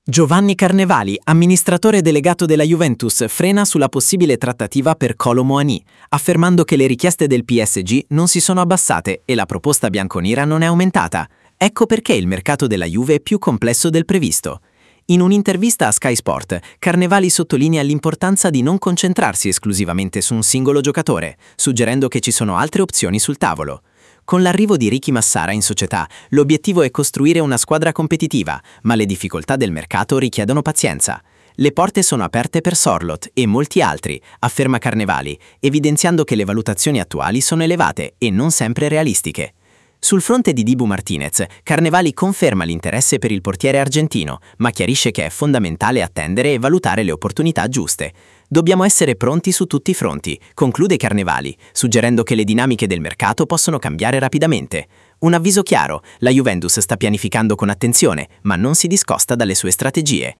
Giovanni Carnevali, amministratore delegato della Juventus, frena sulla possibile trattativa per Kolo Muani, affermando che le richieste del PSG non si sono abbassate e la proposta bianconera non è aumentata. Ecco perché il mercato della Juve è più complesso del previsto. In un'intervista a Sky Sport, Carnevali sottolinea l'importanza di non concentrarsi esclusivamente su un singolo giocatore, suggerendo che ci sono altre opzioni sul tavolo. Con l'arrivo di Ricky Massara in società, l'obiettivo è costruire una squadra competitiva, ma le difficoltà del mercato richiedono pazienza. Le porte sono aperte per Sorloth e molti altri, afferma Carnevali, evidenziando che le valutazioni attuali sono elevate e non sempre realistiche. Sul fronte di Dibu Martinez, Carnevali conferma l'interesse per il portiere argentino, ma chiarisce che è fondamentale attendere e valutare le opportunità giuste. Dobbiamo essere pronti su tutti i fronti, conclude Carnevali, suggerendo che le dinamiche del mercato possono cambiare rapidamente. Un avviso chiaro: la Juventus sta pianificando con attenzione, ma non si discosta dalle sue strategie.